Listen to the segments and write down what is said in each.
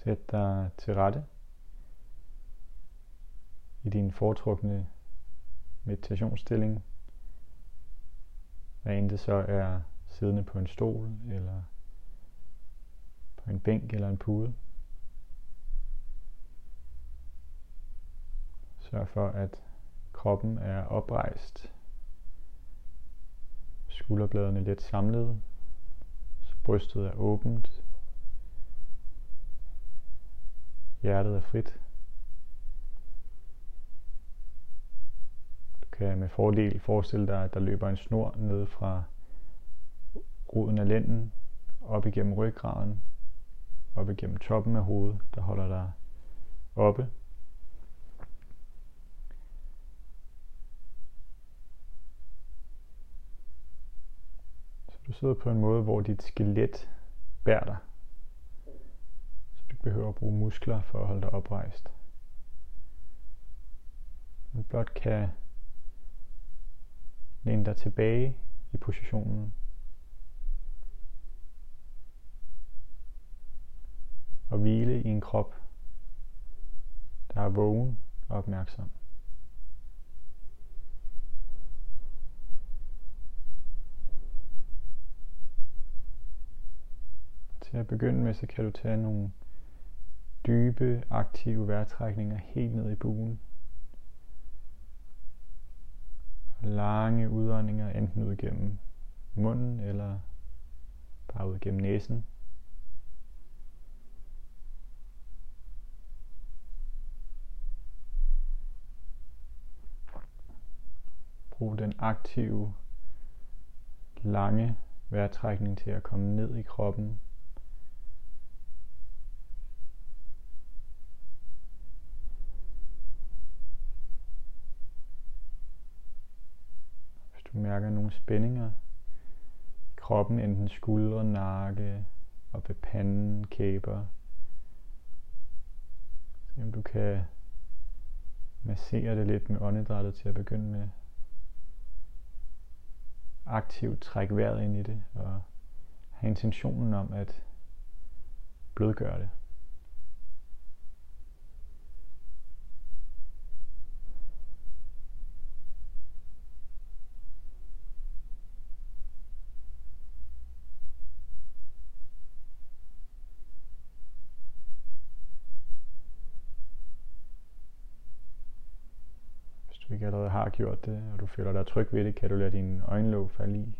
Sæt dig til rette i din foretrukne meditationsstilling, hvad end det så er siddende på en stol, eller på en bænk eller en pude. Sørg for, at kroppen er oprejst, skulderbladene let samlede, så brystet er åbent, hjertet er frit. Du kan med fordel forestille dig, at der løber en snor ned fra roden af lænden, op igennem ryggraden, op igennem toppen af hovedet, der holder dig oppe. Så du sidder på en måde, hvor dit skelet bærer dig, så du ikke behøver at bruge muskler for at holde dig oprejst. Du blot kan læne dig tilbage i positionen og hvile i en krop, der er vågen og opmærksom. Til at begynde med, så kan du tage nogle dybe, aktive vejrtrækninger helt ned i bugen. Lange udåndinger, enten ud gennem munden eller bare ud gennem næsen. Brug den aktive, lange vejrtrækning til at komme ned i kroppen. Hvis du mærker nogle spændinger i kroppen, enten skuldre, nakke, op ved panden, kæber, så du kan massere det lidt med åndedrættet til at begynde med. Aktivt træk vejret ind i det og have intentionen om at blødgøre det. Hvis du ikke allerede har gjort det, og du føler dig tryg ved det, kan du lade dine øjenlåg falde i.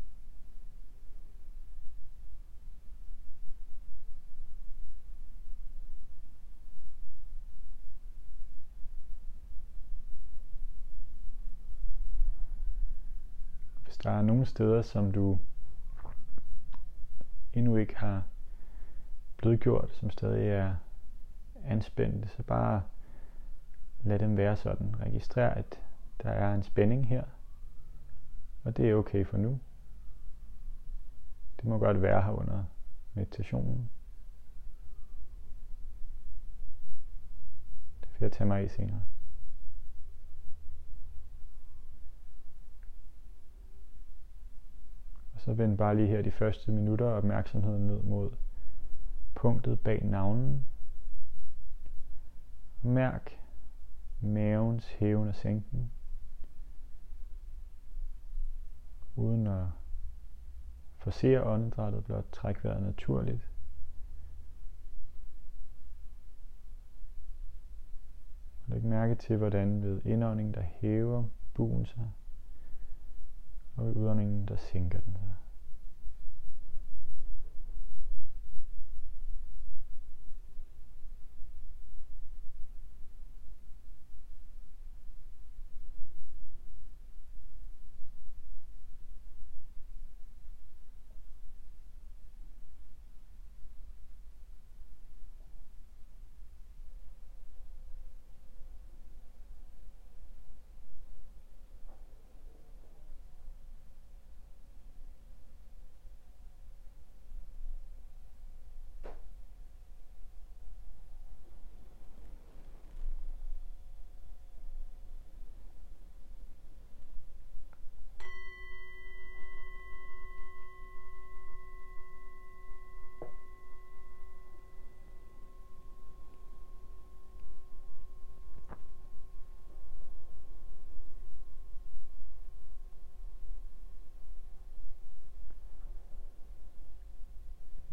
Hvis der er nogle steder, som du endnu ikke har blødgjort, som stadig er anspændte, så bare lad dem være sådan. Registrer, at der er en spænding her, og det er okay for nu. Det må godt være her under meditationen. Det vil jeg tage mig af senere. Og så vend bare lige her de første minutter opmærksomheden ned mod punktet bag navlen. Mærk mavens hæven og sænken, uden at forcere åndedrættet, blot træk vejret naturligt. Læg mærke til, hvordan ved indåndingen der hæver bugen sig, og ved udåndingen der sænker den sig.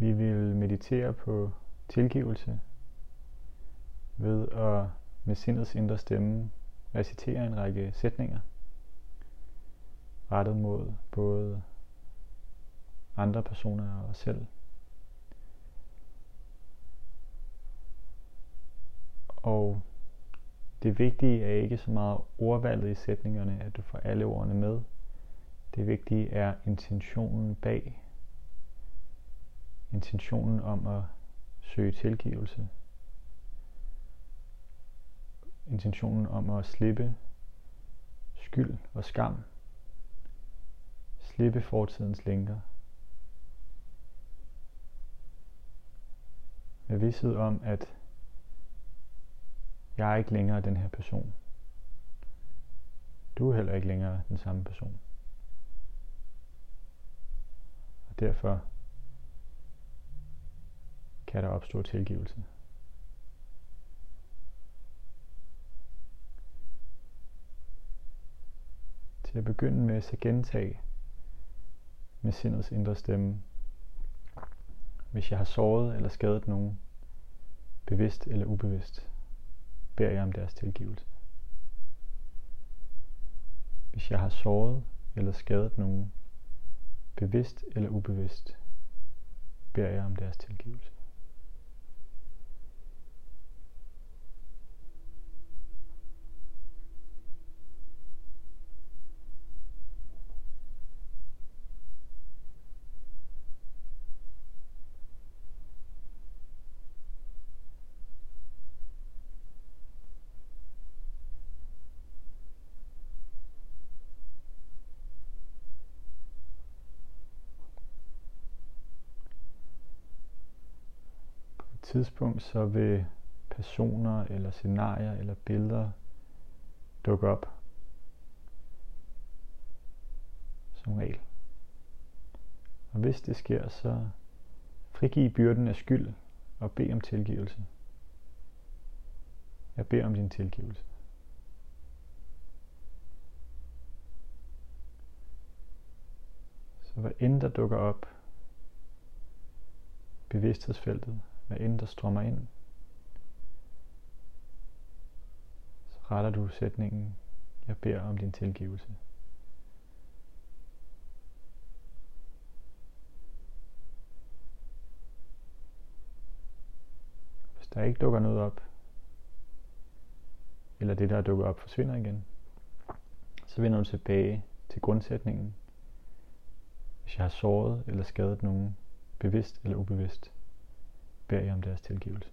Vi vil meditere på tilgivelse ved at med sindets indre stemme recitere en række sætninger rettet mod både andre personer og os selv. Og det vigtige er ikke så meget ordvalget i sætningerne, at du får alle ordene med. Det vigtige er intentionen bag. Intentionen om at søge tilgivelse. Intentionen om at slippe skyld og skam. Slippe fortidens lænker. Med vidsthed om, at jeg er ikke længere den her person. Du er heller ikke længere den samme person. Og derfor kan der opstå tilgivelse. Til at begynde med, så gentage med sindets indre stemme. Hvis jeg har såret eller skadet nogen, bevidst eller ubevidst, beder jeg om deres tilgivelse. Hvis jeg har såret eller skadet nogen, bevidst eller ubevidst, beder jeg om deres tilgivelse. Tidspunkt så vil personer eller scenarier eller billeder dukke op som regel. Og hvis det sker, så frigiv byrden af skyld og bed om tilgivelse. Jeg beder om din tilgivelse. Så hvad end der dukker op, bevidsthedsfeltet, hvad end der strømmer ind, så retter du sætningen, jeg beder om din tilgivelse. Hvis der ikke dukker noget op, eller det der er dukket op forsvinder igen, så vender du tilbage til grundsætningen. Hvis jeg har såret eller skadet nogen, bevidst eller ubevidst, beder jeg om deres tilgivelse.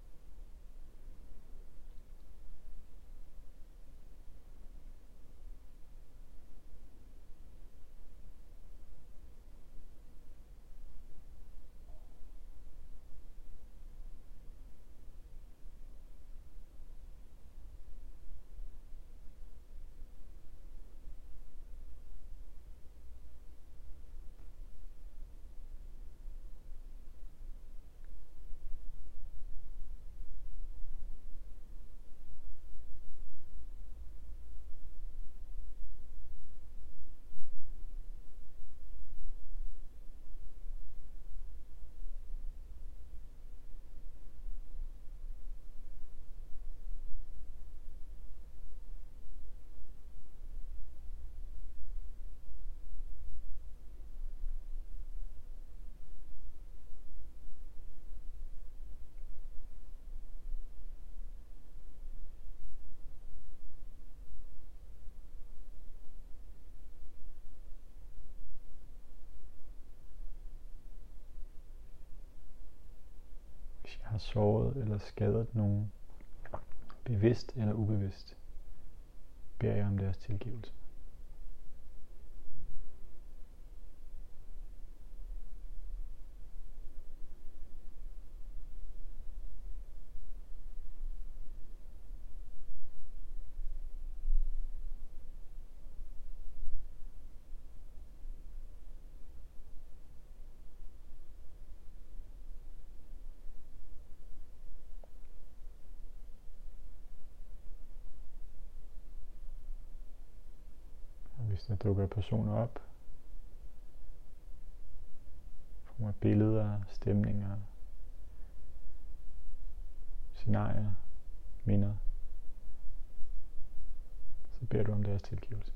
Hvis jeg har såret eller skadet nogen, bevidst eller ubevidst, beder jeg om deres tilgivelse. Hvis der dukker personer op fra nogle billeder, stemninger, scenarier, minder, så beder du om deres tilgivelse.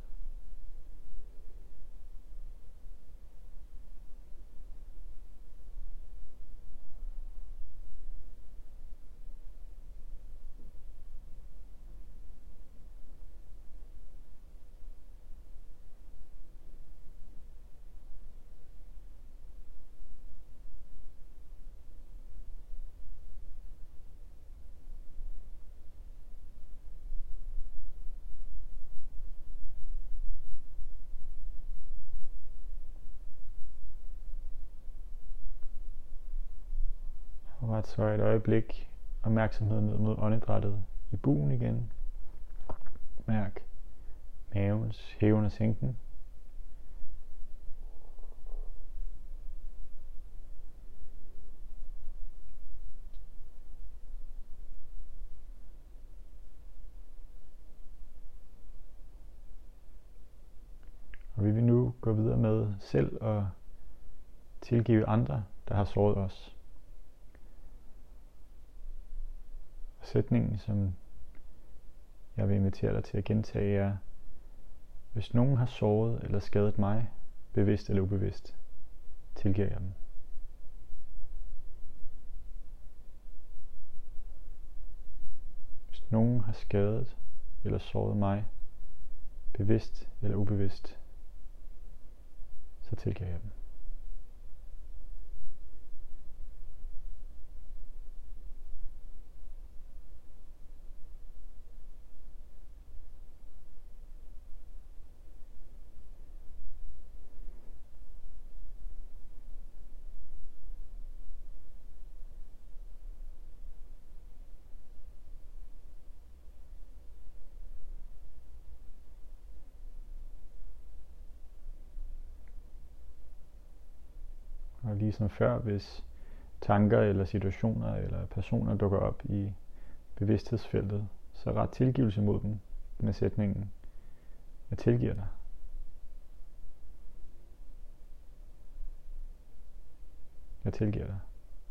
Og ret så et øjeblik opmærksomheden ned mod åndedrættet i bugen igen. Mærk mavens hæven og sænken. Og vi vil nu gå videre med selv at tilgive andre, der har såret os. Sætningen, som jeg vil invitere dig til at gentage, er: hvis nogen har såret eller skadet mig, bevidst eller ubevidst, tilgiver jeg dem. Hvis nogen har skadet eller såret mig, bevidst eller ubevidst, så tilgiver jeg dem. Og ligesom før, hvis tanker eller situationer eller personer dukker op i bevidsthedsfeltet, så ret tilgivelse mod dem med sætningen: jeg tilgiver dig. Jeg tilgiver dig.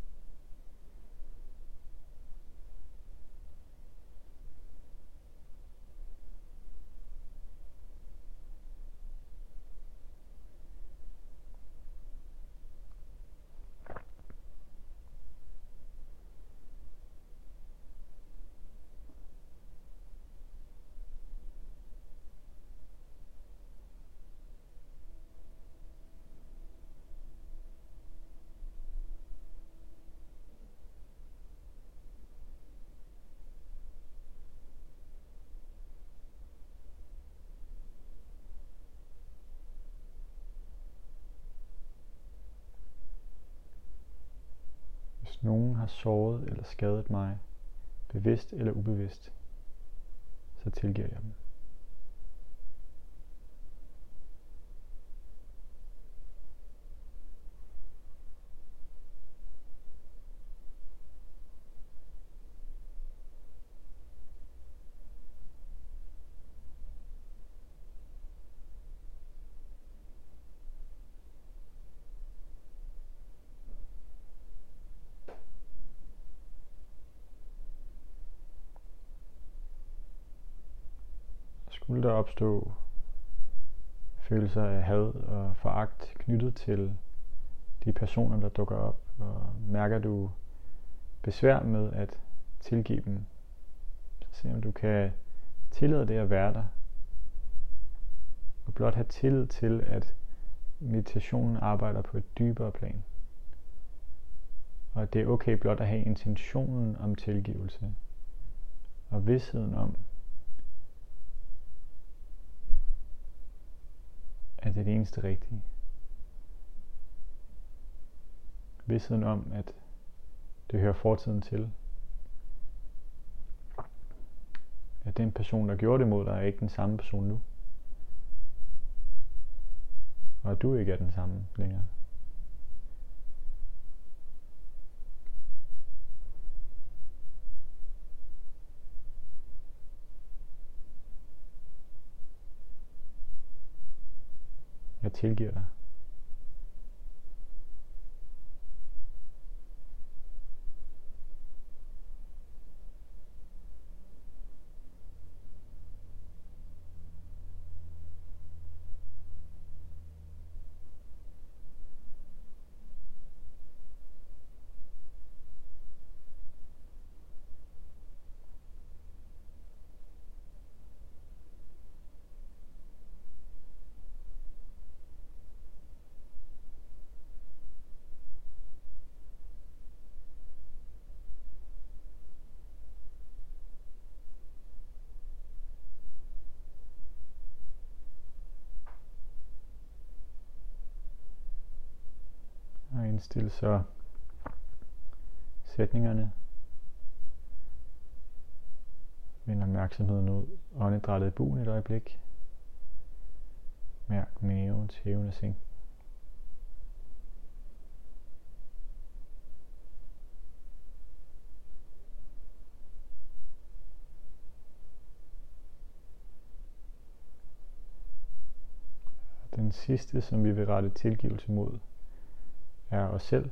Hvis nogen har såret eller skadet mig, bevidst eller ubevidst, så tilgiver jeg dem. Skulle der opstå følelser af had og foragt knyttet til de personer, der dukker op, og mærker du besvær med at tilgive dem, så se om du kan tillade det at være der, og blot have tillid til, at meditationen arbejder på et dybere plan. Og det er okay blot at have intentionen om tilgivelse, og vidsheden om, at det er det eneste rigtige. Vidsheden om, at det hører fortiden til. At den person, der gjorde det mod dig, er ikke den samme person nu. Og at du ikke er den samme længere. Jeg tilgiver dig. Indstil så sætningerne. Vend opmærksomheden ud. Åndedrættet i bugen et øjeblik. Mærk mavens hævende sænk. Den sidste, som vi vil rette tilgivelse mod, er os selv.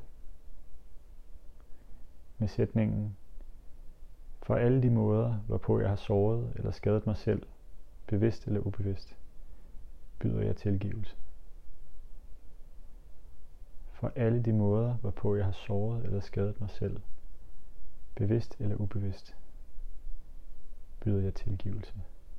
Med sætningen: for alle de måder, hvorpå jeg har såret eller skadet mig selv, bevidst eller ubevidst, byder jeg tilgivelse. For alle de måder, hvorpå jeg har såret eller skadet mig selv, bevidst eller ubevidst, byder jeg tilgivelse.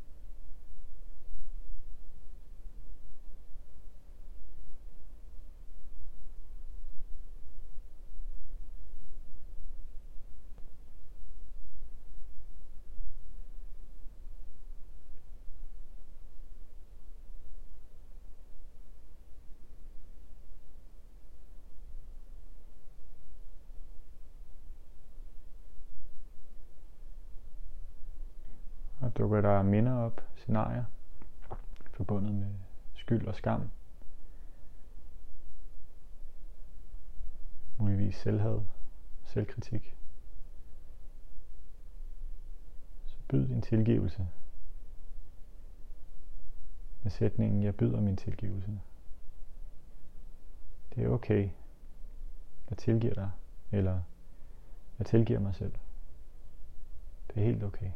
Og dukker der minder op, scenarier, forbundet med skyld og skam. Muligvis selvhad, selvkritik. Så byd din tilgivelse. Med sætningen: jeg byder min tilgivelse. Det er okay. Jeg tilgiver dig. Eller jeg tilgiver mig selv. Det er helt okay.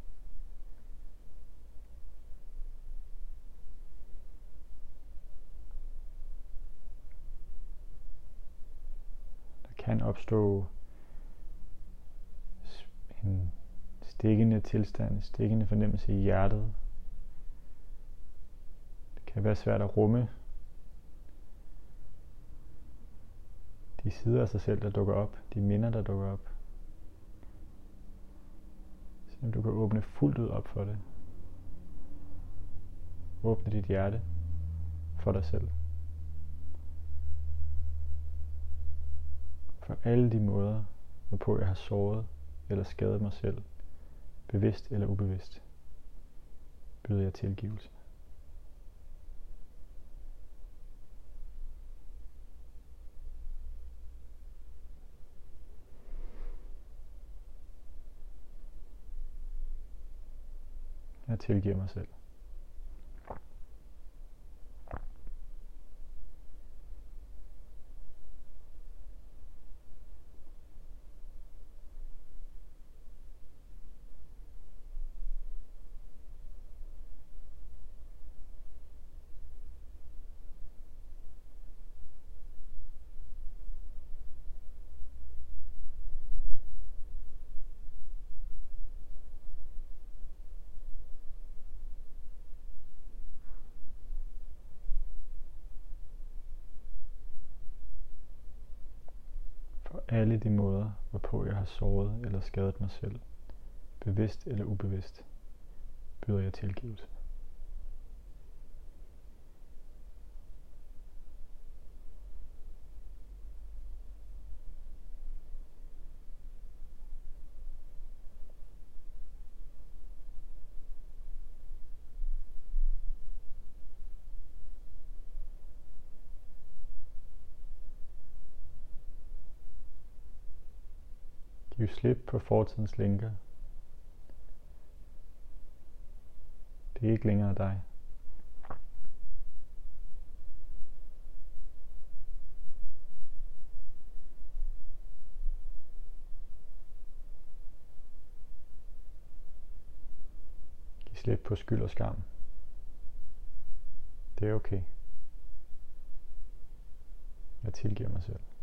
Kan opstå en stikkende tilstand, en stikkende fornemmelse i hjertet. Det kan være svært at rumme de sider af sig selv, der dukker op, de minder, der dukker op. Så du kan åbne fuldt ud op for det. Åbne dit hjerte for dig selv. For alle de måder, hvorpå jeg har såret eller skadet mig selv, bevidst eller ubevidst, byder jeg tilgivelse. Jeg tilgiver mig selv. Alle de måder, hvorpå jeg har såret eller skadet mig selv, bevidst eller ubevidst, byder jeg tilgivelse. Giv slip på fortidens lænker. Det er ikke længere dig. Giv slip på skyld og skam. Det er okay. Jeg tilgiver mig selv.